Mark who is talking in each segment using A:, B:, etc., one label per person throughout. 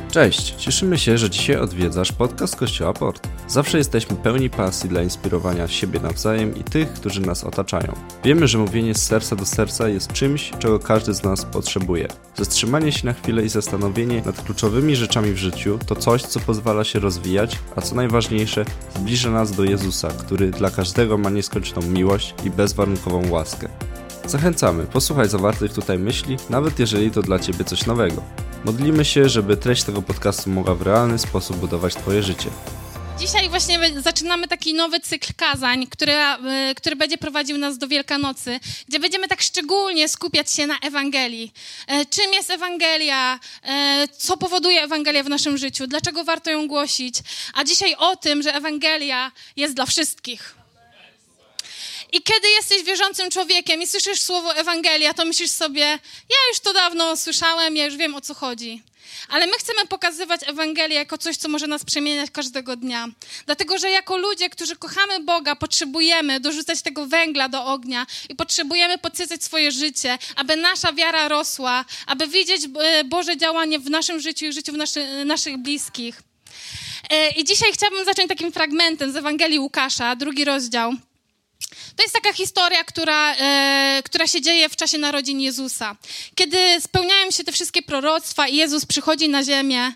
A: Cześć, cieszymy się, że dzisiaj odwiedzasz podcast Kościoła Port. Zawsze jesteśmy pełni pasji dla inspirowania siebie nawzajem i tych, którzy nas otaczają. Wiemy, że mówienie z serca do serca jest czymś, czego każdy z nas potrzebuje. Zatrzymanie się na chwilę i zastanowienie nad kluczowymi rzeczami w życiu to coś, co pozwala się rozwijać, a co najważniejsze, zbliża nas do Jezusa, który dla każdego ma nieskończoną miłość i bezwarunkową łaskę. Zachęcamy, posłuchaj zawartych tutaj myśli, nawet jeżeli to dla Ciebie coś nowego. Modlimy się, żeby treść tego podcastu mogła w realny sposób budować Twoje życie.
B: Dzisiaj właśnie zaczynamy taki nowy cykl kazań, który będzie prowadził nas do Wielkanocy, gdzie będziemy tak szczególnie skupiać się na Ewangelii. Czym jest Ewangelia? Co powoduje Ewangelia w naszym życiu? Dlaczego warto ją głosić? A dzisiaj o tym, że Ewangelia jest dla wszystkich. I kiedy jesteś wierzącym człowiekiem i słyszysz słowo Ewangelia, to myślisz sobie, ja już to dawno słyszałem, ja już wiem, o co chodzi. Ale my chcemy pokazywać Ewangelię jako coś, co może nas przemieniać każdego dnia. Dlatego, że jako ludzie, którzy kochamy Boga, potrzebujemy dorzucać tego węgla do ognia i potrzebujemy podsycać swoje życie, aby nasza wiara rosła, aby widzieć Boże działanie w naszym życiu i w życiu naszych bliskich. I dzisiaj chciałabym zacząć takim fragmentem z Ewangelii Łukasza, 2 rozdział. To jest taka historia, która się dzieje w czasie narodzin Jezusa. Kiedy spełniają się te wszystkie proroctwa i Jezus przychodzi na ziemię,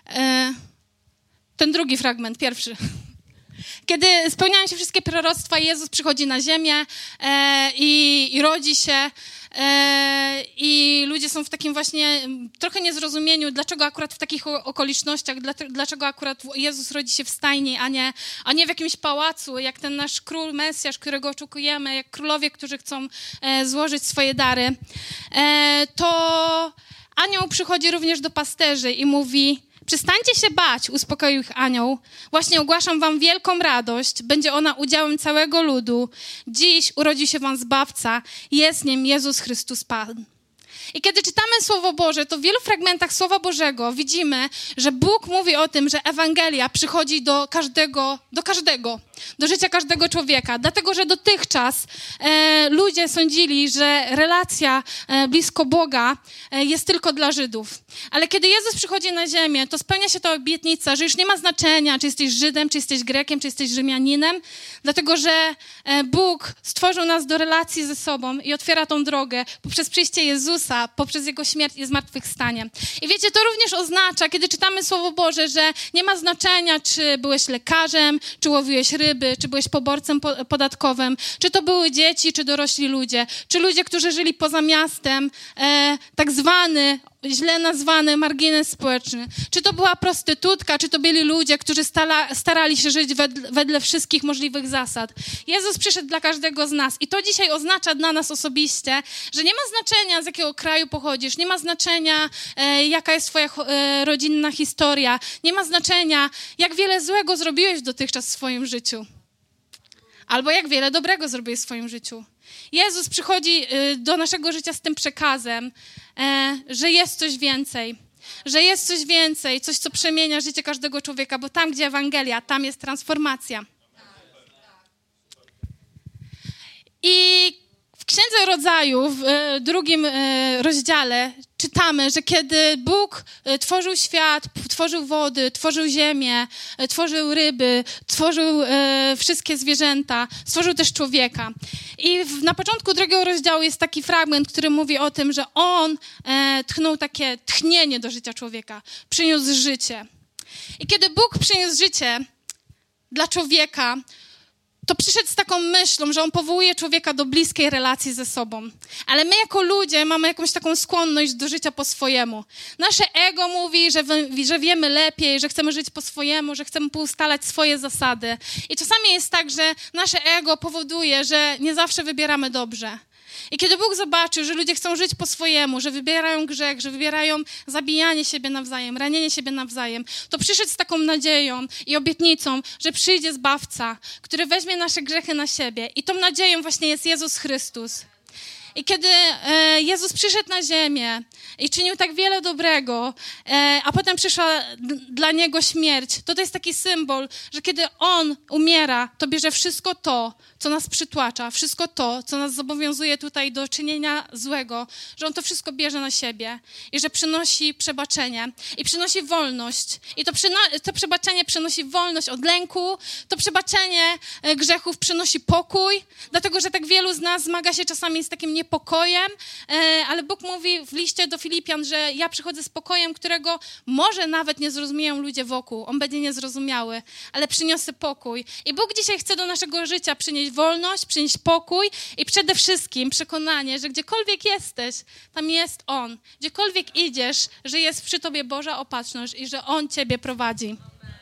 B: ten drugi fragment, pierwszy. Kiedy spełniają się wszystkie proroctwa i Jezus przychodzi na ziemię i rodzi się i ludzie są w takim właśnie trochę niezrozumieniu, dlaczego akurat w takich okolicznościach, dlaczego akurat Jezus rodzi się w stajni, a nie w jakimś pałacu, jak ten nasz król Mesjasz, którego oczekujemy, jak królowie, którzy chcą złożyć swoje dary. To anioł przychodzi również do pasterzy i mówi: przestańcie się bać, uspokoił ich anioł. Właśnie ogłaszam wam wielką radość, będzie ona udziałem całego ludu. Dziś urodził się wam Zbawca, jest nim Jezus Chrystus Pan. I kiedy czytamy Słowo Boże, to w wielu fragmentach Słowa Bożego widzimy, że Bóg mówi o tym, że Ewangelia przychodzi do życia każdego człowieka. Dlatego, że dotychczas ludzie sądzili, że relacja blisko Boga jest tylko dla Żydów. Ale kiedy Jezus przychodzi na ziemię, to spełnia się ta obietnica, że już nie ma znaczenia, czy jesteś Żydem, czy jesteś Grekiem, czy jesteś Rzymianinem, dlatego, że Bóg stworzył nas do relacji ze sobą i otwiera tą drogę poprzez przyjście Jezusa, poprzez Jego śmierć i zmartwychwstanie. I wiecie, to również oznacza, kiedy czytamy Słowo Boże, że nie ma znaczenia, czy byłeś lekarzem, czy łowiłeś ryby, czy byłeś poborcem podatkowym, czy to były dzieci, czy dorośli ludzie, czy ludzie, którzy żyli poza miastem, tak zwany, źle nazwany margines społeczny. Czy to była prostytutka, czy to byli ludzie, którzy starali się żyć wedle wszystkich możliwych zasad. Jezus przyszedł dla każdego z nas i to dzisiaj oznacza dla nas osobiście, że nie ma znaczenia, z jakiego kraju pochodzisz, nie ma znaczenia, jaka jest twoja rodzinna historia, nie ma znaczenia, jak wiele złego zrobiłeś dotychczas w swoim życiu. Albo jak wiele dobrego zrobiłeś w swoim życiu. Jezus przychodzi do naszego życia z tym przekazem, że jest coś więcej. Że jest coś więcej, coś, co przemienia życie każdego człowieka, bo tam, gdzie Ewangelia, tam jest transformacja. I w Księdze Rodzaju, w 2 rozdziale czytamy, że kiedy Bóg tworzył świat, tworzył wody, tworzył ziemię, tworzył ryby, tworzył wszystkie zwierzęta, stworzył też człowieka. I na początku 2 rozdziału jest taki fragment, który mówi o tym, że On tchnął takie tchnienie do życia człowieka, przyniósł życie. I kiedy Bóg przyniósł życie dla człowieka, to przyszedł z taką myślą, że On powołuje człowieka do bliskiej relacji ze sobą. Ale my jako ludzie mamy jakąś taką skłonność do życia po swojemu. Nasze ego mówi, że wiemy lepiej, że chcemy żyć po swojemu, że chcemy poustalać swoje zasady. I czasami jest tak, że nasze ego powoduje, że nie zawsze wybieramy dobrze. I kiedy Bóg zobaczył, że ludzie chcą żyć po swojemu, że wybierają grzech, że wybierają zabijanie siebie nawzajem, ranienie siebie nawzajem, to przyszedł z taką nadzieją i obietnicą, że przyjdzie Zbawca, który weźmie nasze grzechy na siebie. I tą nadzieją właśnie jest Jezus Chrystus. I kiedy Jezus przyszedł na ziemię i czynił tak wiele dobrego, a potem przyszła dla Niego śmierć, to jest taki symbol, że kiedy On umiera, to bierze wszystko to, co nas przytłacza, wszystko to, co nas zobowiązuje tutaj do czynienia złego, że On to wszystko bierze na siebie i że przynosi przebaczenie i przynosi wolność. I to przebaczenie przynosi wolność od lęku, to przebaczenie grzechów przynosi pokój, dlatego że tak wielu z nas zmaga się czasami z takim niepokojem, ale Bóg mówi w liście do Filipian, że ja przychodzę z pokojem, którego może nawet nie zrozumieją ludzie wokół. On będzie niezrozumiały, ale przyniosę pokój. I Bóg dzisiaj chce do naszego życia przynieść wolność, przynieść pokój i przede wszystkim przekonanie, że gdziekolwiek jesteś, tam jest On. Gdziekolwiek idziesz, że jest przy tobie Boża opatrzność i że On ciebie prowadzi.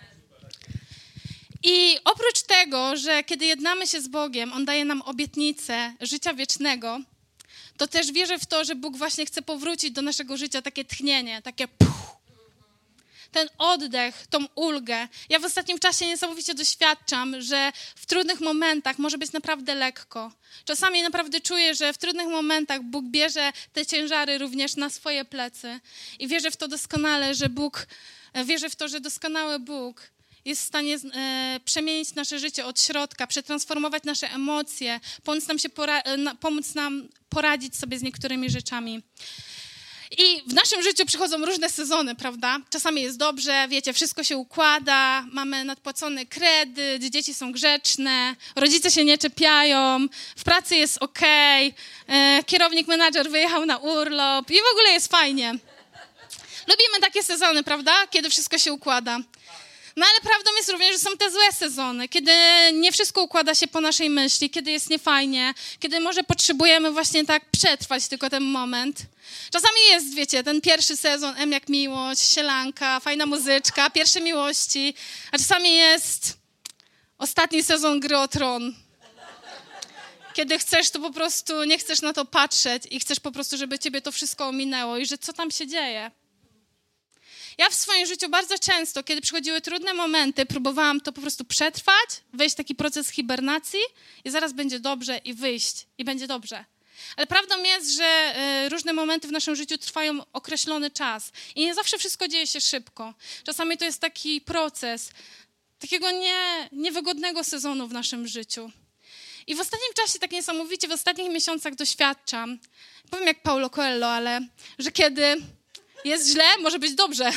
B: I oprócz tego, że kiedy jednamy się z Bogiem, On daje nam obietnicę życia wiecznego, to też wierzę w to, że Bóg właśnie chce powrócić do naszego życia takie tchnienie, takie ten oddech, tą ulgę. Ja w ostatnim czasie niesamowicie doświadczam, że w trudnych momentach może być naprawdę lekko. Czasami naprawdę czuję, że w trudnych momentach Bóg bierze te ciężary również na swoje plecy. I wierzę w to doskonale, wierzę w to, że doskonały Bóg jest w stanie przemienić nasze życie od środka, przetransformować nasze emocje, pomóc nam poradzić sobie z niektórymi rzeczami. I w naszym życiu przychodzą różne sezony, prawda? Czasami jest dobrze, wiecie, wszystko się układa, mamy nadpłacony kredyt, dzieci są grzeczne, rodzice się nie czepiają, w pracy jest okej, kierownik, menadżer wyjechał na urlop i w ogóle jest fajnie. Lubimy takie sezony, prawda? Kiedy wszystko się układa. No ale prawdą jest również, że są te złe sezony, kiedy nie wszystko układa się po naszej myśli, kiedy jest niefajnie, kiedy może potrzebujemy właśnie tak przetrwać tylko ten moment. Czasami jest, wiecie, ten pierwszy sezon, M jak miłość, sielanka, fajna muzyczka, pierwsze miłości, a czasami jest ostatni sezon Gry o Tron. Kiedy chcesz, to po prostu nie chcesz na to patrzeć i chcesz po prostu, żeby ciebie to wszystko ominęło i że co tam się dzieje. Ja w swoim życiu bardzo często, kiedy przychodziły trudne momenty, próbowałam to po prostu przetrwać, wejść w taki proces hibernacji i zaraz będzie dobrze i wyjść i będzie dobrze. Ale prawdą jest, że różne momenty w naszym życiu trwają określony czas i nie zawsze wszystko dzieje się szybko. Czasami to jest taki proces takiego niewygodnego sezonu w naszym życiu. I w ostatnim czasie, tak niesamowicie, w ostatnich miesiącach doświadczam, powiem jak Paulo Coelho, ale że kiedy jest źle, może być dobrze.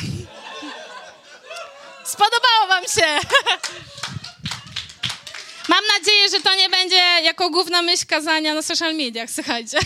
B: Spodobało wam się. Mam nadzieję, że to nie będzie jako główna myśl kazania na social mediach, słuchajcie.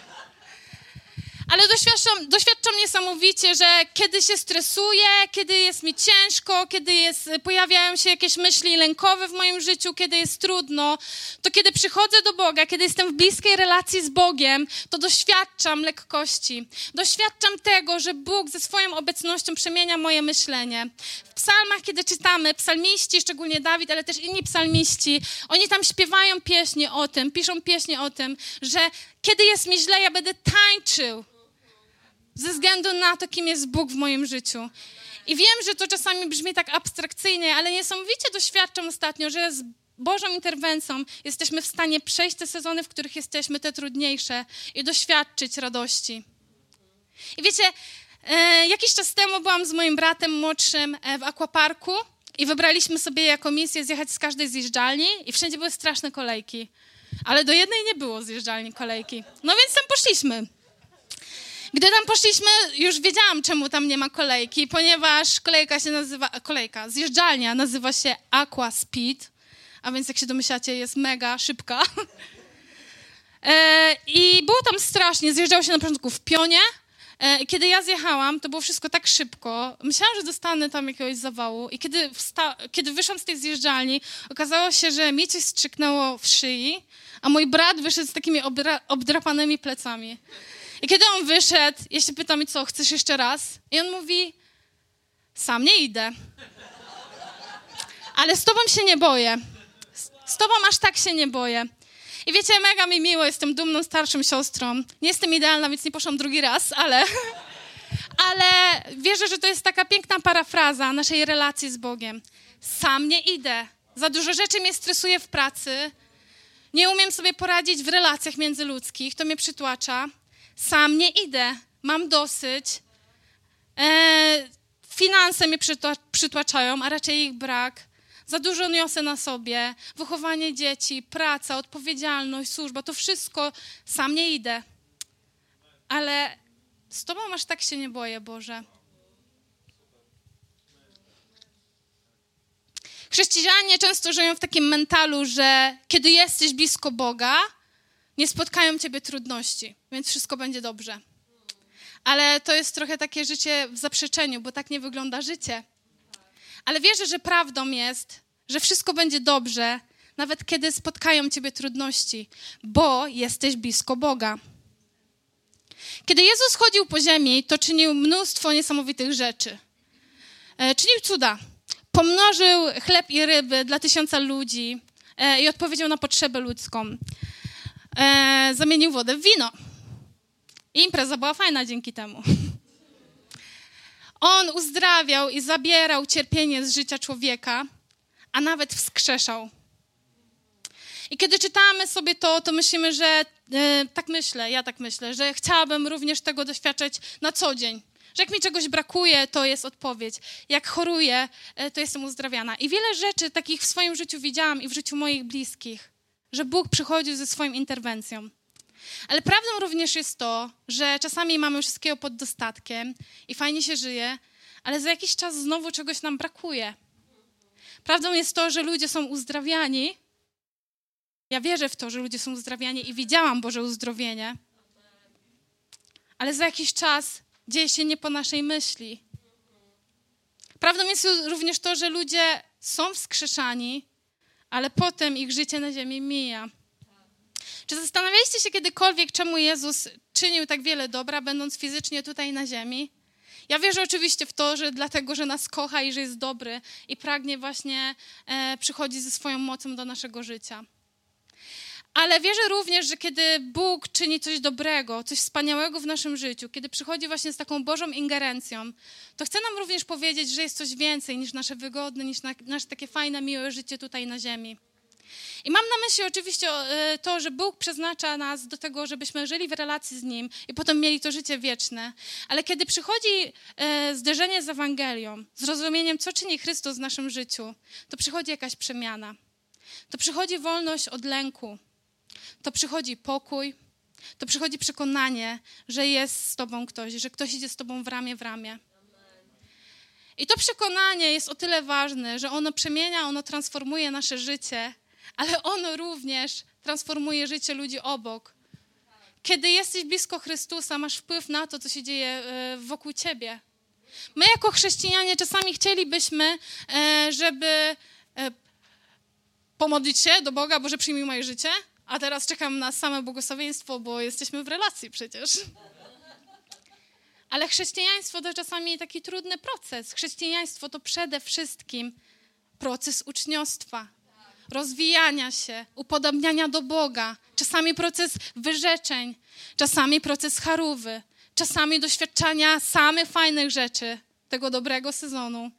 B: Ale doświadczam niesamowicie, że kiedy się stresuję, kiedy jest mi ciężko, kiedy pojawiają się jakieś myśli lękowe w moim życiu, kiedy jest trudno, to kiedy przychodzę do Boga, kiedy jestem w bliskiej relacji z Bogiem, to doświadczam lekkości. Doświadczam tego, że Bóg ze swoją obecnością przemienia moje myślenie. W psalmach, kiedy czytamy, psalmiści, szczególnie Dawid, ale też inni psalmiści, oni tam śpiewają pieśni o tym, piszą pieśni o tym, że kiedy jest mi źle, ja będę tańczył. Ze względu na to, kim jest Bóg w moim życiu. I wiem, że to czasami brzmi tak abstrakcyjnie, ale niesamowicie doświadczam ostatnio, że z Bożą interwencją jesteśmy w stanie przejść te sezony, w których jesteśmy te trudniejsze i doświadczyć radości. I wiecie, jakiś czas temu byłam z moim bratem młodszym w aquaparku i wybraliśmy sobie jako misję zjechać z każdej zjeżdżalni i wszędzie były straszne kolejki. Ale do jednej nie było zjeżdżalni kolejki. No więc tam poszliśmy. Gdy tam poszliśmy, już wiedziałam, czemu tam nie ma kolejki, ponieważ zjeżdżalnia nazywa się Aqua Speed, a więc jak się domyślacie, jest mega szybka. I było tam strasznie, zjeżdżało się na początku w pionie. Kiedy ja zjechałam, to było wszystko tak szybko. Myślałam, że dostanę tam jakiegoś zawału i kiedy wyszłam z tej zjeżdżalni, okazało się, że mi coś strzyknęło w szyi, a mój brat wyszedł z takimi obdrapanymi plecami. I kiedy on wyszedł, ja się pytam, co, chcesz jeszcze raz? I on mówi, sam nie idę. Ale z tobą się nie boję. Z tobą aż tak się nie boję. I wiecie, mega mi miło, jestem dumną starszą siostrą. Nie jestem idealna, więc nie poszłam drugi raz, ale wierzę, że to jest taka piękna parafraza naszej relacji z Bogiem. Sam nie idę. Za dużo rzeczy mnie stresuje w pracy. Nie umiem sobie poradzić w relacjach międzyludzkich, to mnie przytłacza. Sam nie idę, mam dosyć. Finanse mnie przytłaczają, a raczej ich brak. Za dużo niosę na sobie. Wychowanie dzieci, praca, odpowiedzialność, służba, to wszystko sam nie idę. Ale z Tobą aż tak się nie boję, Boże. Chrześcijanie często żyją w takim mentalu, że kiedy jesteś blisko Boga, nie spotkają Ciebie trudności, więc wszystko będzie dobrze. Ale to jest trochę takie życie w zaprzeczeniu, bo tak nie wygląda życie. Ale wierzę, że prawdą jest, że wszystko będzie dobrze, nawet kiedy spotkają Ciebie trudności, bo jesteś blisko Boga. Kiedy Jezus chodził po ziemi, to czynił mnóstwo niesamowitych rzeczy. Czynił cuda. Pomnożył chleb i ryby dla 1000 ludzi i odpowiedział na potrzebę ludzką. Zamienił wodę w wino. I impreza była fajna dzięki temu. On uzdrawiał i zabierał cierpienie z życia człowieka, a nawet wskrzeszał. I kiedy czytamy sobie to myślimy, że ja tak myślę, że chciałabym również tego doświadczać na co dzień. Że jak mi czegoś brakuje, to jest odpowiedź. Jak choruję, to jestem uzdrawiana. I wiele rzeczy takich w swoim życiu widziałam i w życiu moich bliskich, że Bóg przychodził ze swoją interwencją. Ale prawdą również jest to, że czasami mamy wszystkiego pod dostatkiem i fajnie się żyje, ale za jakiś czas znowu czegoś nam brakuje. Prawdą jest to, że ludzie są uzdrawiani. Ja wierzę w to, że ludzie są uzdrawiani i widziałam Boże uzdrowienie. Ale za jakiś czas dzieje się nie po naszej myśli. Prawdą jest również to, że ludzie są wskrzeszani, ale potem ich życie na ziemi mija. Czy zastanawialiście się kiedykolwiek, czemu Jezus czynił tak wiele dobra, będąc fizycznie tutaj na ziemi? Ja wierzę oczywiście w to, że dlatego, że nas kocha i że jest dobry i pragnie właśnie przychodzić ze swoją mocą do naszego życia. Ale wierzę również, że kiedy Bóg czyni coś dobrego, coś wspaniałego w naszym życiu, kiedy przychodzi właśnie z taką Bożą ingerencją, to chce nam również powiedzieć, że jest coś więcej niż nasze wygodne, niż nasze takie fajne, miłe życie tutaj na ziemi. I mam na myśli oczywiście to, że Bóg przeznacza nas do tego, żebyśmy żyli w relacji z Nim i potem mieli to życie wieczne. Ale kiedy przychodzi zderzenie z Ewangelią, z rozumieniem, co czyni Chrystus w naszym życiu, to przychodzi jakaś przemiana. To przychodzi wolność od lęku. To przychodzi pokój. To przychodzi przekonanie, że jest z Tobą ktoś, że ktoś idzie z Tobą w ramię w ramię. I to przekonanie jest o tyle ważne, że ono przemienia, ono transformuje nasze życie, ale ono również transformuje życie ludzi obok. Kiedy jesteś blisko Chrystusa, masz wpływ na to, co się dzieje wokół ciebie. My jako chrześcijanie czasami chcielibyśmy, żeby pomodlić się do Boga, Boże, przyjmij moje życie, a teraz czekam na same błogosławieństwo, bo jesteśmy w relacji przecież. Ale chrześcijaństwo to czasami taki trudny proces. Chrześcijaństwo to przede wszystkim proces uczniostwa, rozwijania się, upodobniania do Boga. Czasami proces wyrzeczeń, czasami proces charówy, czasami doświadczania samych fajnych rzeczy, tego dobrego sezonu.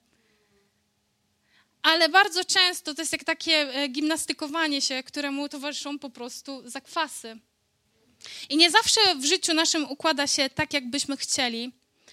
B: Ale bardzo często to jest jak takie gimnastykowanie się, któremu towarzyszą po prostu zakwasy. I nie zawsze w życiu naszym układa się tak, jak byśmy chcieli.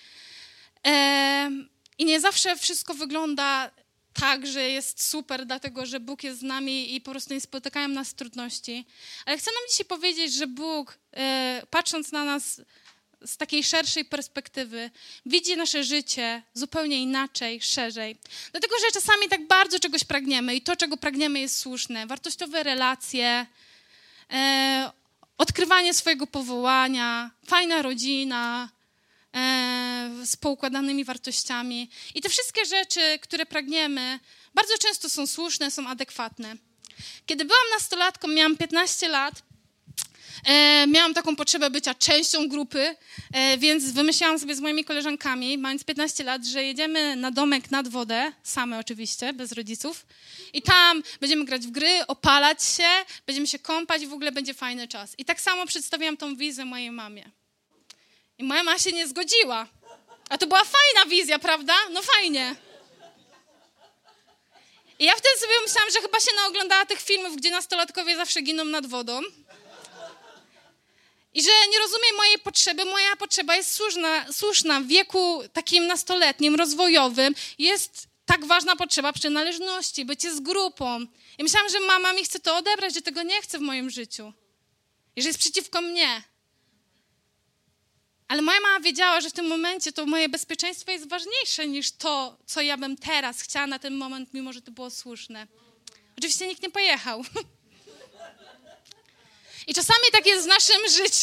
B: I nie zawsze wszystko wygląda tak, że jest super, dlatego że Bóg jest z nami i po prostu nie spotykają nas trudności. Ale chcę nam dzisiaj powiedzieć, że Bóg, patrząc na nas z takiej szerszej perspektywy, widzi nasze życie zupełnie inaczej, szerzej. Dlatego, że czasami tak bardzo czegoś pragniemy i to, czego pragniemy, jest słuszne. Wartościowe relacje, odkrywanie swojego powołania, fajna rodzina, z poukładanymi wartościami. I te wszystkie rzeczy, które pragniemy, bardzo często są słuszne, są adekwatne. Kiedy byłam nastolatką, miałam 15 lat, miałam taką potrzebę bycia częścią grupy, więc wymyślałam sobie z moimi koleżankami, mając 15 lat, że jedziemy na domek nad wodę, same oczywiście, bez rodziców, i tam będziemy grać w gry, opalać się, będziemy się kąpać i w ogóle będzie fajny czas. I tak samo przedstawiłam tą wizję mojej mamie. I moja mama się nie zgodziła. A to była fajna wizja, prawda? No fajnie. I ja wtedy sobie myślałam, że chyba się naoglądała tych filmów, gdzie nastolatkowie zawsze giną nad wodą. I że nie rozumie mojej potrzeby. Moja potrzeba jest słuszna w wieku takim nastoletnim, rozwojowym. Jest tak ważna potrzeba przynależności, bycie z grupą. I myślałam, że mama mi chce to odebrać, że tego nie chce w moim życiu. I że jest przeciwko mnie. Ale moja mama wiedziała, że w tym momencie to moje bezpieczeństwo jest ważniejsze niż to, co ja bym teraz chciała na ten moment, mimo że to było słuszne. Oczywiście nikt nie pojechał. I czasami tak jest w naszym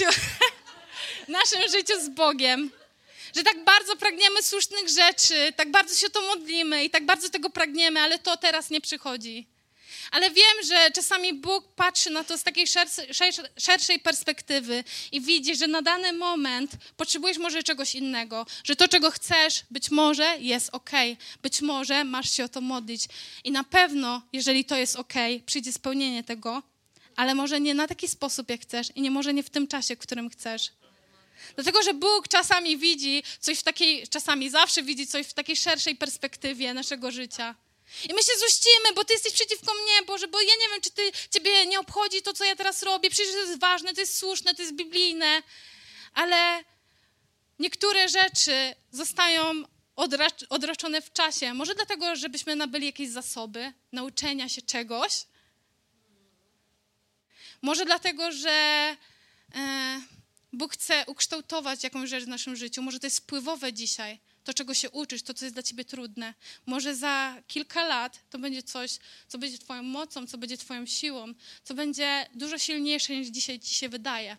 B: życiu z Bogiem, że tak bardzo pragniemy słusznych rzeczy, tak bardzo się o to modlimy i tak bardzo tego pragniemy, ale to teraz nie przychodzi. Ale wiem, że czasami Bóg patrzy na to z takiej szerszej perspektywy i widzi, że na dany moment potrzebujesz może czegoś innego, że to, czego chcesz, być może jest okej, być może masz się o to modlić. I na pewno, jeżeli to jest okej, przyjdzie spełnienie tego, ale może nie na taki sposób, jak chcesz i może nie w tym czasie, w którym chcesz. Dlatego, że Bóg czasami widzi coś czasami zawsze widzi coś w takiej szerszej perspektywie naszego życia. I my się złościmy, bo Ty jesteś przeciwko mnie, Boże, bo ja nie wiem, czy Ciebie nie obchodzi to, co ja teraz robię. Przecież to jest ważne, to jest słuszne, to jest biblijne. Ale niektóre rzeczy zostają odroczone w czasie. Może dlatego, żebyśmy nabyli jakieś zasoby, nauczenia się czegoś. Może dlatego, że Bóg chce ukształtować jakąś rzecz w naszym życiu. Może to jest wpływowe dzisiaj. To, czego się uczysz, to, co jest dla ciebie trudne. Może za kilka lat to będzie coś, co będzie twoją mocą, co będzie twoją siłą, co będzie dużo silniejsze, niż dzisiaj ci się wydaje.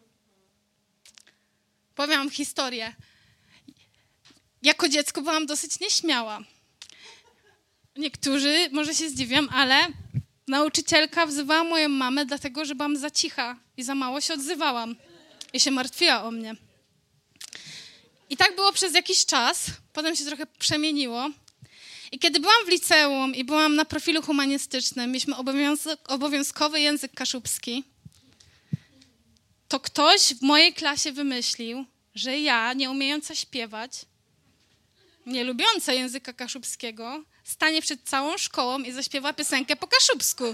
B: Powiem wam historię. Jako dziecko byłam dosyć nieśmiała. Niektórzy może się zdziwią, ale nauczycielka wzywała moją mamę dlatego, że byłam za cicha i za mało się odzywałam. I się martwiła o mnie. I tak było przez jakiś czas, potem się trochę przemieniło. I kiedy byłam w liceum i byłam na profilu humanistycznym, mieliśmy obowiązkowy język kaszubski, to ktoś w mojej klasie wymyślił, że ja, nie umiejąca śpiewać, nie lubiąca języka kaszubskiego, stanie przed całą szkołą i zaśpiewa piosenkę po kaszubsku.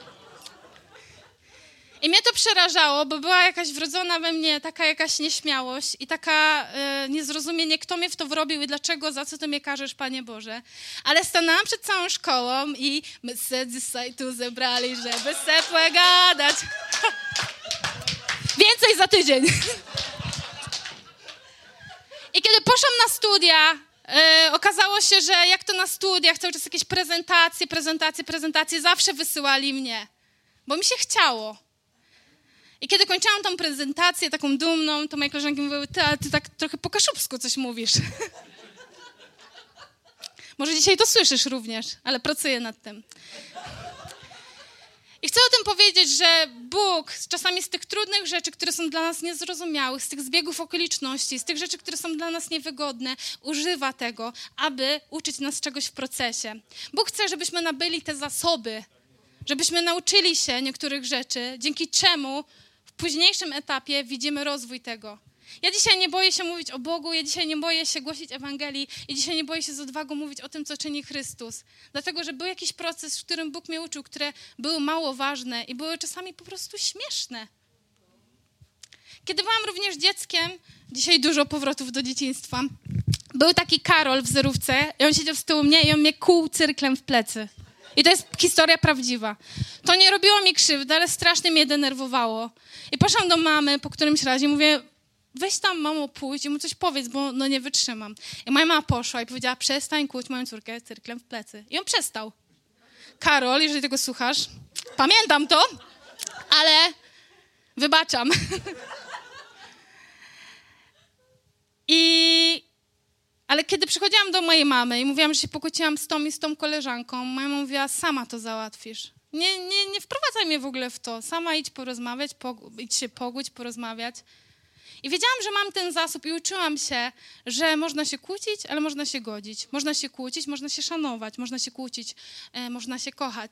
B: I mnie to przerażało, bo była jakaś wrodzona we mnie taka jakaś nieśmiałość i taka niezrozumienie, kto mnie w to wrobił i dlaczego, za co ty mnie karzesz, Panie Boże. Ale stanęłam przed całą szkołą i my się dzisiaj tu zebrali, żeby se pogadać. Więcej za tydzień. I kiedy poszłam na studia, okazało się, że jak to na studiach, cały czas jakieś prezentacje, zawsze wysyłali mnie, bo mi się chciało. I kiedy kończyłam tą prezentację taką dumną, to moje koleżanki mówiły, ty tak trochę po kaszubsku coś mówisz. Może dzisiaj to słyszysz również, ale pracuję nad tym. I chcę o tym powiedzieć, że Bóg czasami z tych trudnych rzeczy, które są dla nas niezrozumiałych, z tych zbiegów okoliczności, z tych rzeczy, które są dla nas niewygodne, używa tego, aby uczyć nas czegoś w procesie. Bóg chce, żebyśmy nabyli te zasoby, żebyśmy nauczyli się niektórych rzeczy, dzięki czemu w późniejszym etapie widzimy rozwój tego. Ja dzisiaj nie boję się mówić o Bogu, ja dzisiaj nie boję się głosić Ewangelii, ja dzisiaj nie boję się z odwagą mówić o tym, co czyni Chrystus. Dlatego, że był jakiś proces, w którym Bóg mnie uczył, które były mało ważne i były czasami po prostu śmieszne. Kiedy byłam również dzieckiem, dzisiaj dużo powrotów do dzieciństwa, był taki Karol w zerówce i on siedział z tyłu mnie i on mnie kłuł cyrklem w plecy. I to jest historia prawdziwa. To nie robiło mi krzywdy, ale strasznie mnie denerwowało. I poszłam do mamy po którymś razie, mówię, weź tam, mamo, pójdź i mu coś powiedz, bo no nie wytrzymam. I moja mama poszła i powiedziała, przestań kłuć moją córkę cyrklem w plecy. I on przestał. Karol, jeżeli tego słuchasz, pamiętam to, ale wybaczam. Ale kiedy przychodziłam do mojej mamy i mówiłam, że się pokłóciłam z tą koleżanką, moja mama mówiła, sama to załatwisz. Nie wprowadzaj mnie w ogóle w to. Sama idź porozmawiać, idź się pogódź, porozmawiać. I wiedziałam, że mam ten zasób i uczyłam się, że można się kłócić, ale można się godzić. Można się kłócić, można się szanować, można się kłócić, można się kochać.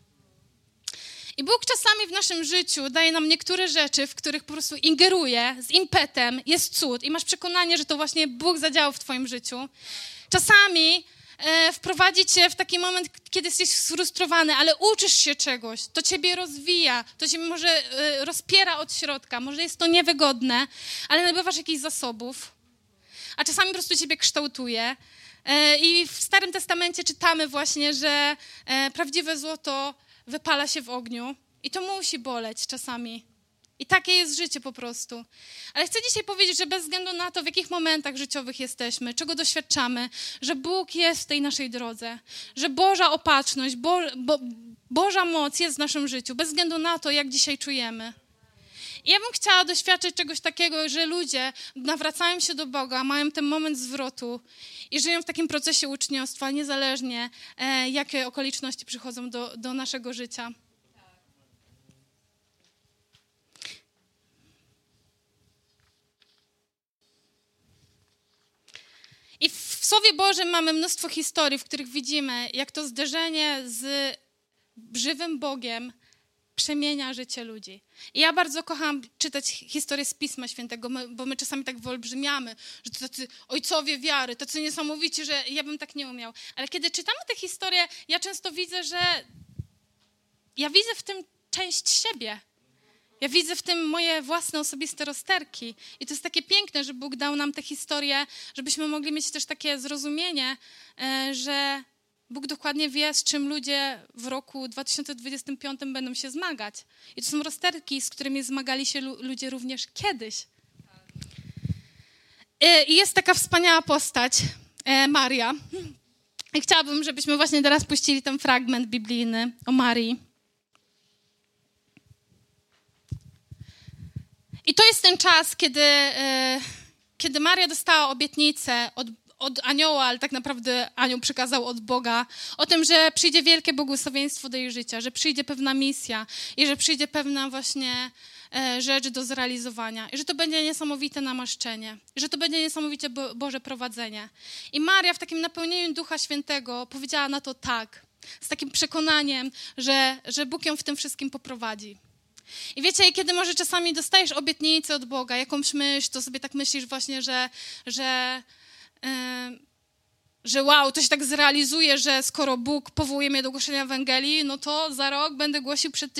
B: I Bóg czasami w naszym życiu daje nam niektóre rzeczy, w których po prostu ingeruje z impetem, jest cud i masz przekonanie, że to właśnie Bóg zadziałał w twoim życiu. Czasami wprowadzić cię w taki moment, kiedy jesteś sfrustrowany, ale uczysz się czegoś, to ciebie rozwija, to cię może rozpiera od środka, może jest to niewygodne, ale nabywasz jakichś zasobów, a czasami po prostu ciebie kształtuje. I w Starym Testamencie czytamy właśnie, że prawdziwe złoto wypala się w ogniu i to musi boleć czasami. I takie jest życie po prostu. Ale chcę dzisiaj powiedzieć, że bez względu na to, w jakich momentach życiowych jesteśmy, czego doświadczamy, że Bóg jest w tej naszej drodze, że Boża opatrzność, Boża moc jest w naszym życiu, bez względu na to, jak dzisiaj czujemy. I ja bym chciała doświadczyć czegoś takiego, że ludzie nawracają się do Boga, mają ten moment zwrotu i żyją w takim procesie uczniostwa, niezależnie jakie okoliczności przychodzą do naszego życia. I w Słowie Bożym mamy mnóstwo historii, w których widzimy, jak to zderzenie z żywym Bogiem przemienia życie ludzi. I ja bardzo kocham czytać historie z Pisma Świętego, bo my czasami tak wyolbrzymiamy, że to tacy ojcowie wiary, tacy niesamowici, że ja bym tak nie umiał. Ale kiedy czytamy te historie, ja często widzę, że ja widzę w tym część siebie. Ja widzę w tym moje własne osobiste rozterki. I to jest takie piękne, że Bóg dał nam te historie, żebyśmy mogli mieć też takie zrozumienie, że Bóg dokładnie wie, z czym ludzie w roku 2025 będą się zmagać. I to są rozterki, z którymi zmagali się ludzie również kiedyś. I jest taka wspaniała postać, Maria. I chciałabym, żebyśmy właśnie teraz puścili ten fragment biblijny o Marii. I to jest ten czas, kiedy Maria dostała obietnicę od anioła, ale tak naprawdę anioł przekazał od Boga, o tym, że przyjdzie wielkie błogosławieństwo do jej życia, że przyjdzie pewna misja i że przyjdzie pewna właśnie rzecz do zrealizowania i że to będzie niesamowite namaszczenie, i że to będzie niesamowicie Boże prowadzenie. I Maria w takim napełnieniu Ducha Świętego powiedziała na to tak, z takim przekonaniem, że Bóg ją w tym wszystkim poprowadzi. I wiecie, kiedy może czasami dostajesz obietnicę od Boga, jakąś myśl, to sobie tak myślisz właśnie, że wow, to się tak zrealizuje, że skoro Bóg powołuje mnie do głoszenia Ewangelii, no to za rok będę głosił przed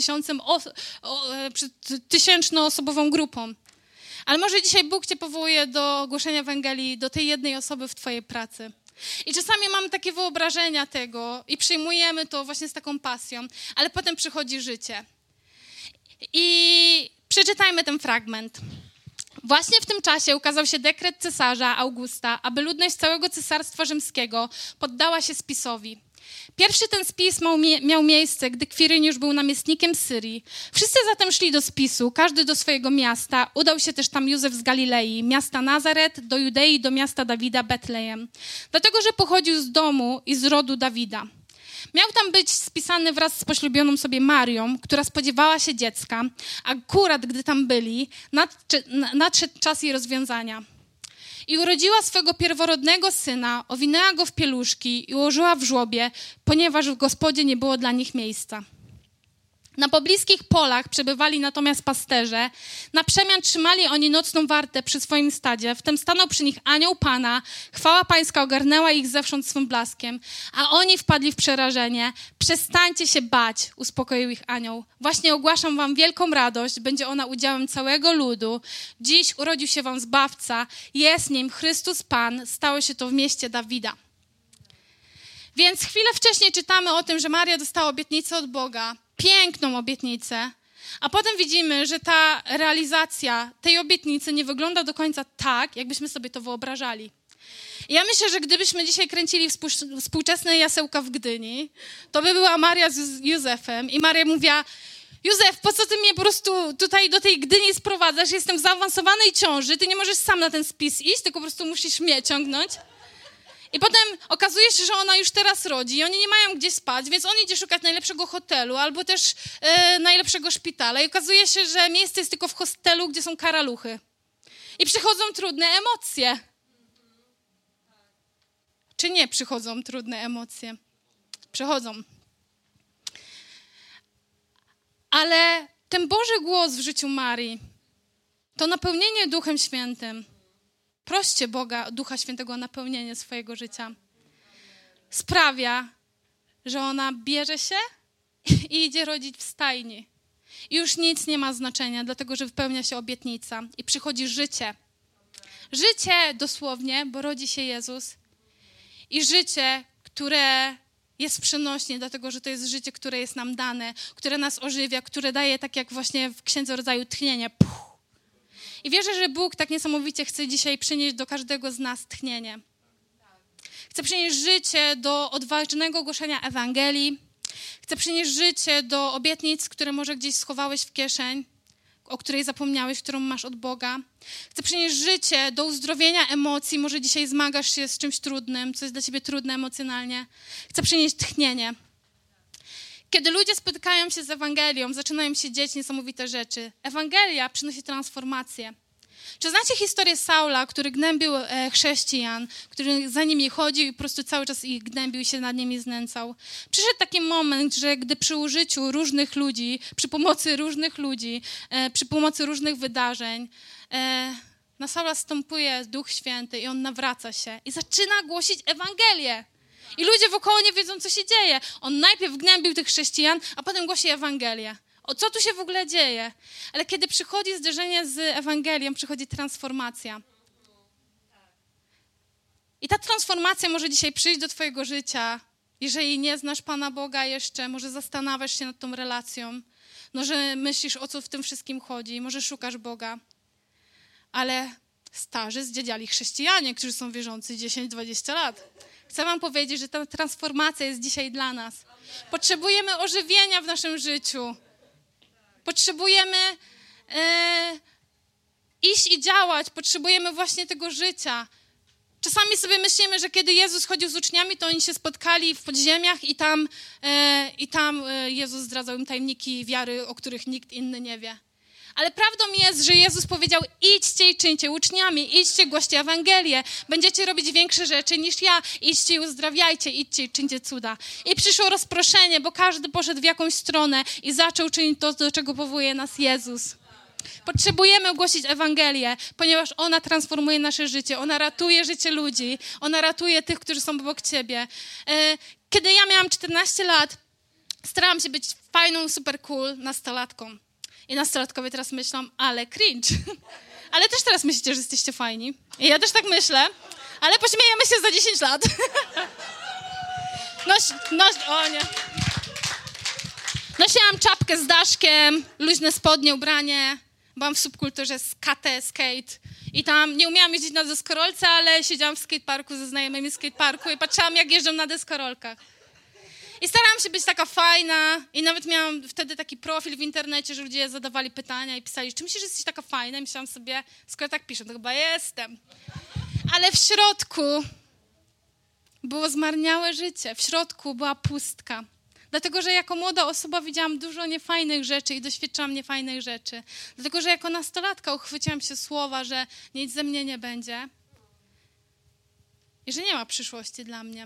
B: 1000-osobową grupą. Ale może dzisiaj Bóg cię powołuje do głoszenia Ewangelii do tej jednej osoby w twojej pracy. I czasami mamy takie wyobrażenia tego i przyjmujemy to właśnie z taką pasją, ale potem przychodzi życie. I przeczytajmy ten fragment. Właśnie w tym czasie ukazał się dekret cesarza Augusta, aby ludność całego Cesarstwa Rzymskiego poddała się spisowi. Pierwszy ten spis miał miejsce, gdy Kwiryniusz był namiestnikiem Syrii. Wszyscy zatem szli do spisu, każdy do swojego miasta. Udał się też tam Józef z Galilei, miasta Nazaret, do Judei, do miasta Dawida, Betlejem. Dlatego, że pochodził z domu i z rodu Dawida. Miał tam być spisany wraz z poślubioną sobie Marią, która spodziewała się dziecka. Akurat gdy tam byli, nadszedł czas jej rozwiązania. I urodziła swego pierworodnego syna, owinęła go w pieluszki i ułożyła w żłobie, ponieważ w gospodzie nie było dla nich miejsca. Na pobliskich polach przebywali natomiast pasterze. Na przemian trzymali oni nocną wartę przy swoim stadzie. Wtem stanął przy nich anioł Pana. Chwała Pańska ogarnęła ich zewsząd swym blaskiem. A oni wpadli w przerażenie. Przestańcie się bać, uspokoił ich anioł. Właśnie ogłaszam wam wielką radość. Będzie ona udziałem całego ludu. Dziś urodził się wam Zbawca. Jest nim Chrystus Pan. Stało się to w mieście Dawida. Więc chwilę wcześniej czytamy o tym, że Maria dostała obietnicę od Boga. Piękną obietnicę, a potem widzimy, że ta realizacja tej obietnicy nie wygląda do końca tak, jakbyśmy sobie to wyobrażali. I ja myślę, że gdybyśmy dzisiaj kręcili współczesne jasełka w Gdyni, to by była Maria z Józefem i Maria mówiła: Józef, po co ty mnie po prostu tutaj do tej Gdyni sprowadzasz? Jestem w zaawansowanej ciąży, ty nie możesz sam na ten spis iść, tylko po prostu musisz mnie ciągnąć. I potem okazuje się, że ona już teraz rodzi i oni nie mają gdzie spać, więc on idzie szukać najlepszego hotelu albo też najlepszego szpitala. I okazuje się, że miejsce jest tylko w hostelu, gdzie są karaluchy. I przychodzą trudne emocje. Czy nie przychodzą trudne emocje? Przychodzą. Ale ten Boży głos w życiu Marii, to napełnienie Duchem Świętym. Proście Boga, Ducha Świętego o napełnienie swojego życia. sprawia, że ona bierze się i idzie rodzić w stajni. I już nic nie ma znaczenia, dlatego że wypełnia się obietnica i przychodzi życie. Życie dosłownie, bo rodzi się Jezus. I życie, które jest przenośne, dlatego że to jest życie, które jest nam dane, które nas ożywia, które daje, tak jak właśnie w Księdze Rodzaju, tchnienie. Puh. I wierzę, że Bóg tak niesamowicie chce dzisiaj przynieść do każdego z nas tchnienie. Chce przynieść życie do odważnego głoszenia Ewangelii. Chce przynieść życie do obietnic, które może gdzieś schowałeś w kieszeń, o której zapomniałeś, którą masz od Boga. Chce przynieść życie do uzdrowienia emocji. Może dzisiaj zmagasz się z czymś trudnym, co jest dla ciebie trudne emocjonalnie. Chce przynieść tchnienie. Kiedy ludzie spotykają się z Ewangelią, zaczynają się dziać niesamowite rzeczy. Ewangelia przynosi transformację. Czy znacie historię Saula, który gnębił chrześcijan, który za nimi chodził i po prostu cały czas ich gnębił i się nad nimi znęcał? Przyszedł taki moment, że gdy przy użyciu różnych ludzi, przy pomocy różnych ludzi, przy pomocy różnych wydarzeń, na Saula zstępuje Duch Święty i on nawraca się i zaczyna głosić Ewangelię. I ludzie wokoło nie wiedzą, co się dzieje. On najpierw gnębił tych chrześcijan, a potem głosi Ewangelię. O co tu się w ogóle dzieje? Ale kiedy przychodzi zderzenie z Ewangelią, przychodzi transformacja. I ta transformacja może dzisiaj przyjść do twojego życia. Jeżeli nie znasz Pana Boga jeszcze, może zastanawiasz się nad tą relacją, może myślisz, o co w tym wszystkim chodzi, może szukasz Boga. Ale starzy, zdziedziali chrześcijanie, którzy są wierzący 10-20 lat. Chcę wam powiedzieć, że ta transformacja jest dzisiaj dla nas. Potrzebujemy ożywienia w naszym życiu. Potrzebujemy iść i działać. Potrzebujemy właśnie tego życia. Czasami sobie myślimy, że kiedy Jezus chodził z uczniami, to oni się spotkali w podziemiach i tam Jezus zdradzał im tajemniki wiary, o których nikt inny nie wie. Ale prawdą jest, że Jezus powiedział: idźcie i czyńcie uczniami, idźcie, głoście Ewangelię, będziecie robić większe rzeczy niż ja, idźcie i uzdrawiajcie, idźcie i czyńcie cuda. I przyszło rozproszenie, bo każdy poszedł w jakąś stronę i zaczął czynić to, do czego powołuje nas Jezus. Potrzebujemy głosić Ewangelię, ponieważ ona transformuje nasze życie, ona ratuje życie ludzi, ona ratuje tych, którzy są obok ciebie. Kiedy ja miałam 14 lat, starałam się być fajną, super cool nastolatką. I nastolatkowie teraz myślą, ale cringe. Ale też teraz myślicie, że jesteście fajni. I ja też tak myślę, ale pośmiejemy się za 10 lat. O nie. Nosiłam czapkę z daszkiem, luźne spodnie, ubranie. Byłam w subkulturze skate. I tam nie umiałam jeździć na deskorolce, ale siedziałam w skateparku ze znajomymi z skateparku i patrzyłam, jak jeżdżą na deskorolkach. I starałam się być taka fajna i nawet miałam wtedy taki profil w internecie, że ludzie zadawali pytania i pisali, czy myślisz, że jesteś taka fajna? I myślałam sobie, skoro tak piszę, to chyba jestem. Ale w środku było zmarniałe życie, w środku była pustka. Dlatego, że jako młoda osoba widziałam dużo niefajnych rzeczy i doświadczałam niefajnych rzeczy. Dlatego, że jako nastolatka uchwyciłam się słowa, że nic ze mnie nie będzie i że nie ma przyszłości dla mnie.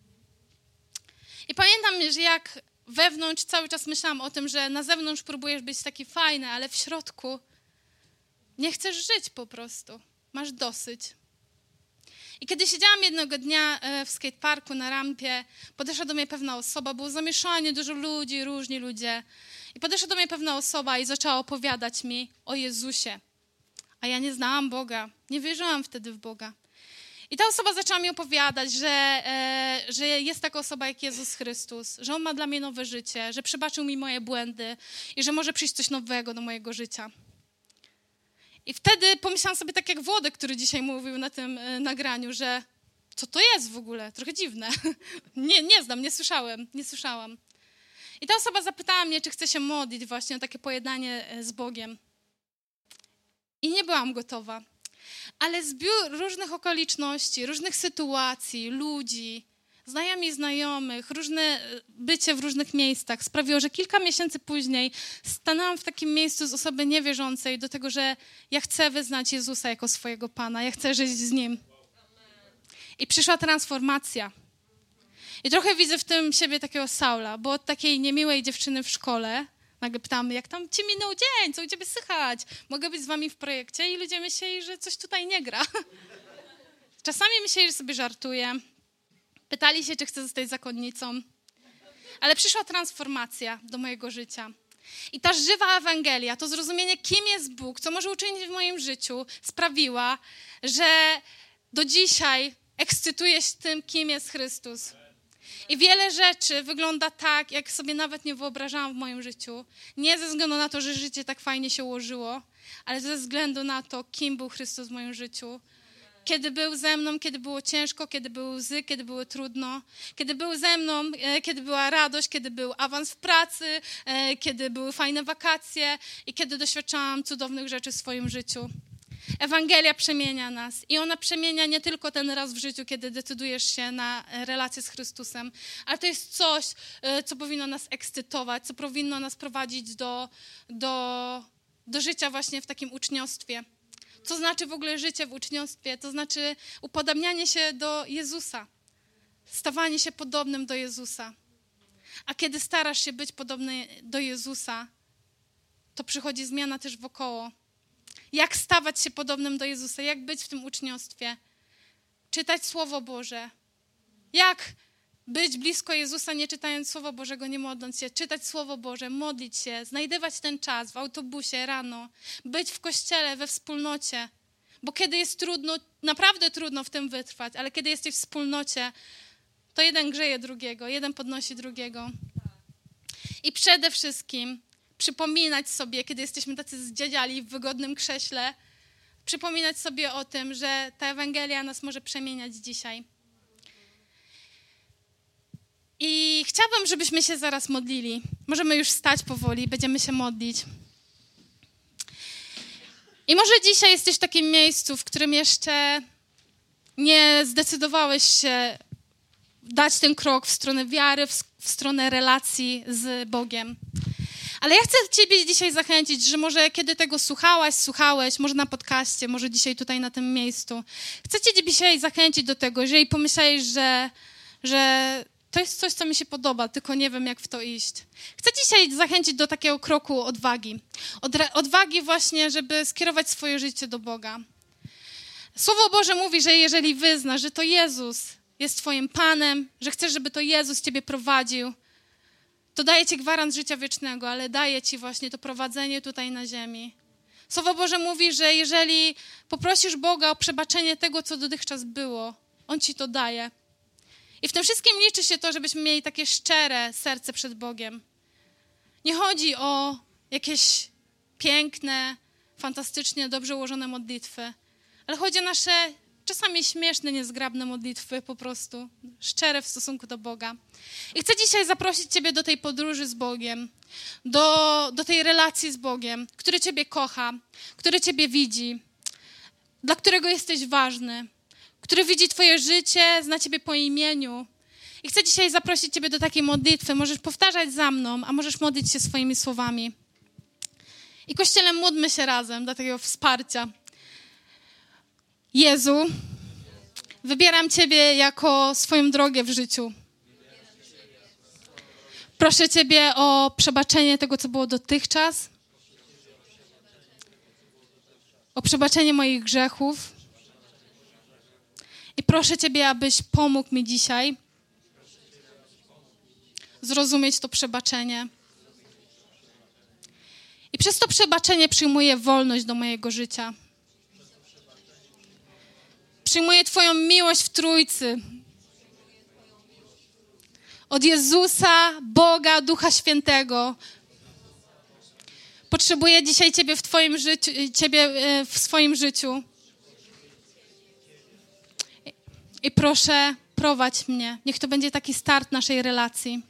B: I pamiętam, że jak wewnątrz cały czas myślałam o tym, że na zewnątrz próbujesz być taki fajny, ale w środku nie chcesz żyć po prostu. Masz dosyć. I kiedy siedziałam jednego dnia w skateparku na rampie, podeszła do mnie pewna osoba, było zamieszanie, dużo ludzi, różni ludzie. I podeszła do mnie pewna osoba i zaczęła opowiadać mi o Jezusie. A ja nie znałam Boga, nie wierzyłam wtedy w Boga. I ta osoba zaczęła mi opowiadać, że jest taka osoba jak Jezus Chrystus, że On ma dla mnie nowe życie, że przebaczył mi moje błędy i że może przyjść coś nowego do mojego życia. I wtedy pomyślałam sobie tak jak Włodek, który dzisiaj mówił na tym nagraniu, że co to jest w ogóle? Trochę dziwne. Nie znam, nie słyszałam. I ta osoba zapytała mnie, czy chcę się modlić właśnie o takie pojednanie z Bogiem. I nie byłam gotowa. Ale zbiór różnych okoliczności, różnych sytuacji, ludzi, znajomych, różne bycie w różnych miejscach sprawiło, że kilka miesięcy później stanęłam w takim miejscu z osoby niewierzącej do tego, że ja chcę wyznać Jezusa jako swojego Pana, ja chcę żyć z Nim. I przyszła transformacja. I trochę widzę w tym siebie takiego Saula, bo od takiej niemiłej dziewczyny w szkole nagle pytamy, jak tam ci minął dzień, co u ciebie słychać? Mogę być z wami w projekcie? I ludzie myśleli, że coś tutaj nie gra. Czasami myśleli, że sobie żartuję. Pytali się, czy chcę zostać zakonnicą. Ale przyszła transformacja do mojego życia. I ta żywa Ewangelia, to zrozumienie, kim jest Bóg, co może uczynić w moim życiu, sprawiła, że do dzisiaj ekscytuję się tym, kim jest Chrystus. I wiele rzeczy wygląda tak, jak sobie nawet nie wyobrażałam w moim życiu. Nie ze względu na to, że życie tak fajnie się ułożyło, ale ze względu na to, kim był Chrystus w moim życiu. Kiedy był ze mną, kiedy było ciężko, kiedy były łzy, kiedy było trudno. Kiedy był ze mną, kiedy była radość, kiedy był awans w pracy, kiedy były fajne wakacje i kiedy doświadczałam cudownych rzeczy w swoim życiu. Ewangelia przemienia nas i ona przemienia nie tylko ten raz w życiu, kiedy decydujesz się na relację z Chrystusem, ale to jest coś, co powinno nas ekscytować, co powinno nas prowadzić do życia właśnie w takim uczniostwie. Co znaczy w ogóle życie w uczniostwie? To znaczy upodabnianie się do Jezusa, stawanie się podobnym do Jezusa. A kiedy starasz się być podobny do Jezusa, to przychodzi zmiana też wokoło. Jak stawać się podobnym do Jezusa, jak być w tym uczniostwie, czytać Słowo Boże. Jak być blisko Jezusa, nie czytając Słowa Bożego, nie modląc się, czytać Słowo Boże, modlić się, znajdywać ten czas w autobusie rano, być w kościele, we wspólnocie. Bo kiedy jest trudno, naprawdę trudno w tym wytrwać, ale kiedy jesteś w wspólnocie, to jeden grzeje drugiego, jeden podnosi drugiego. I przede wszystkim przypominać sobie, kiedy jesteśmy tacy zdziadziali w wygodnym krześle, przypominać sobie o tym, że ta Ewangelia nas może przemieniać dzisiaj. I chciałabym, żebyśmy się zaraz modlili. Możemy już wstać powoli, będziemy się modlić. I może dzisiaj jesteś w takim miejscu, w którym jeszcze nie zdecydowałeś się dać ten krok w stronę wiary, w stronę relacji z Bogiem. Ale ja chcę Ciebie dzisiaj zachęcić, że może kiedy tego słuchałeś, może na podcaście, może dzisiaj tutaj na tym miejscu. Chcę Cię dzisiaj zachęcić do tego, jeżeli pomyślałeś, że to jest coś, co mi się podoba, tylko nie wiem, jak w to iść. Chcę dzisiaj zachęcić do takiego kroku odwagi. Odwagi właśnie, żeby skierować swoje życie do Boga. Słowo Boże mówi, że jeżeli wyznasz, że to Jezus jest Twoim Panem, że chcesz, żeby to Jezus Ciebie prowadził, to daje Ci gwarant życia wiecznego, ale daje Ci właśnie to prowadzenie tutaj na ziemi. Słowo Boże mówi, że jeżeli poprosisz Boga o przebaczenie tego, co dotychczas było, On Ci to daje. I w tym wszystkim liczy się to, żebyśmy mieli takie szczere serce przed Bogiem. Nie chodzi o jakieś piękne, fantastycznie, dobrze ułożone modlitwy, ale chodzi o nasze czasami śmieszne, niezgrabne modlitwy po prostu, szczere w stosunku do Boga. I chcę dzisiaj zaprosić Ciebie do tej podróży z Bogiem, do tej relacji z Bogiem, który Ciebie kocha, który Ciebie widzi, dla którego jesteś ważny, który widzi Twoje życie, zna Ciebie po imieniu. I chcę dzisiaj zaprosić Ciebie do takiej modlitwy. Możesz powtarzać za mną, a możesz modlić się swoimi słowami. I Kościele, módlmy się razem dla takiego wsparcia. Jezu, wybieram Ciebie jako swoją drogę w życiu. Proszę Ciebie o przebaczenie tego, co było dotychczas, o przebaczenie moich grzechów. I proszę Ciebie, abyś pomógł mi dzisiaj zrozumieć to przebaczenie. I przez to przebaczenie przyjmuję wolność do mojego życia. Przyjmuję Twoją miłość w Trójcy. Od Jezusa, Boga, Ducha Świętego. Potrzebuję dzisiaj Ciebie w swoim życiu. I proszę, prowadź mnie. Niech to będzie taki start naszej relacji.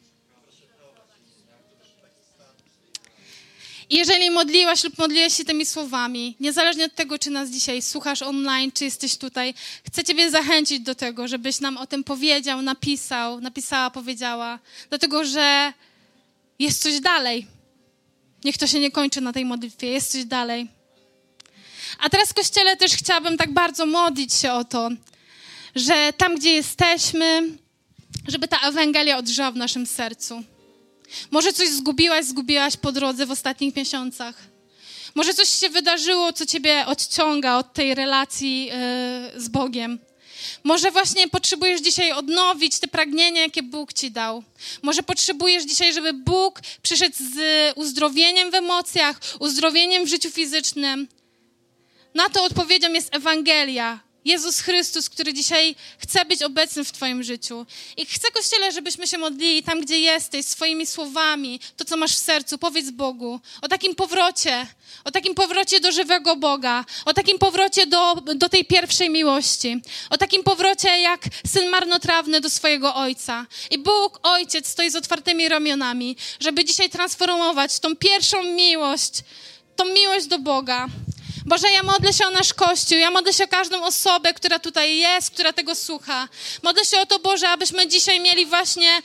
B: I jeżeli modliłaś lub modliłeś się tymi słowami, niezależnie od tego, czy nas dzisiaj słuchasz online, czy jesteś tutaj, chcę Ciebie zachęcić do tego, żebyś nam o tym powiedział, napisała, powiedziała. Dlatego, że jest coś dalej. Niech to się nie kończy na tej modlitwie, jest coś dalej. A teraz, Kościele, też chciałabym tak bardzo modlić się o to, że tam, gdzie jesteśmy, żeby ta Ewangelia odżyła w naszym sercu. Może coś zgubiłaś po drodze w ostatnich miesiącach. Może coś się wydarzyło, co Ciebie odciąga od tej relacji z Bogiem. Może właśnie potrzebujesz dzisiaj odnowić te pragnienia, jakie Bóg ci dał. Może potrzebujesz dzisiaj, żeby Bóg przyszedł z uzdrowieniem w emocjach, uzdrowieniem w życiu fizycznym. Na to odpowiedzią jest Ewangelia. Jezus Chrystus, który dzisiaj chce być obecny w twoim życiu. I chcę, Kościele, żebyśmy się modlili tam, gdzie jesteś, swoimi słowami, to, co masz w sercu, powiedz Bogu o takim powrocie do żywego Boga, o takim powrocie do tej pierwszej miłości, o takim powrocie jak syn marnotrawny do swojego Ojca. I Bóg, Ojciec, stoi z otwartymi ramionami, żeby dzisiaj transformować tą pierwszą miłość, tą miłość do Boga. Boże, ja modlę się o nasz Kościół, ja modlę się o każdą osobę, która tutaj jest, która tego słucha. Modlę się o to, Boże, abyśmy dzisiaj mieli właśnie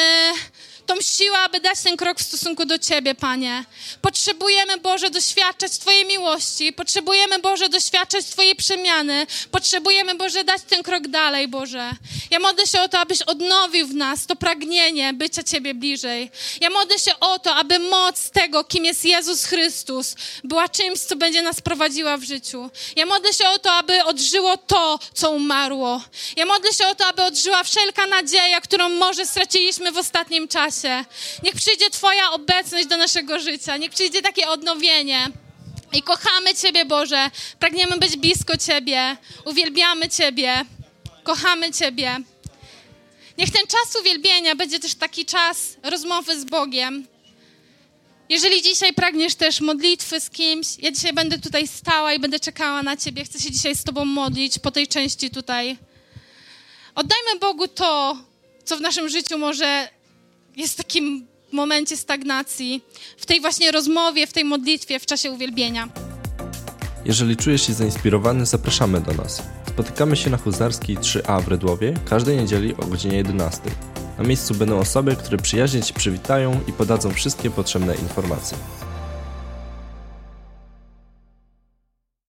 B: tą siłę, aby dać ten krok w stosunku do Ciebie, Panie. Potrzebujemy, Boże, doświadczać Twojej miłości. Potrzebujemy, Boże, doświadczać Twojej przemiany. Potrzebujemy, Boże, dać ten krok dalej, Boże. Ja modlę się o to, abyś odnowił w nas to pragnienie bycia Ciebie bliżej. Ja modlę się o to, aby moc tego, kim jest Jezus Chrystus, była czymś, co będzie nas prowadziła w życiu. Ja modlę się o to, aby odżyło to, co umarło. Ja modlę się o to, aby odżyła wszelka nadzieja, którą może straciliśmy w ostatnim czasie. Niech przyjdzie Twoja obecność do naszego życia. Niech przyjdzie takie odnowienie. I kochamy Ciebie, Boże. Pragniemy być blisko Ciebie. Uwielbiamy Ciebie. Kochamy Ciebie. Niech ten czas uwielbienia będzie też taki czas rozmowy z Bogiem. Jeżeli dzisiaj pragniesz też modlitwy z kimś, ja dzisiaj będę tutaj stała i będę czekała na Ciebie. Chcę się dzisiaj z Tobą modlić po tej części tutaj. Oddajmy Bogu to, co w naszym życiu może jest w takim momencie stagnacji, w tej właśnie rozmowie, w tej modlitwie, w czasie uwielbienia.
A: Jeżeli czujesz się zainspirowany, zapraszamy do nas. Spotykamy się na Huzarskiej 3A w Redłowie każdej niedzieli o godzinie 11. Na miejscu będą osoby, które przyjaźnie Cię przywitają i podadzą wszystkie potrzebne informacje.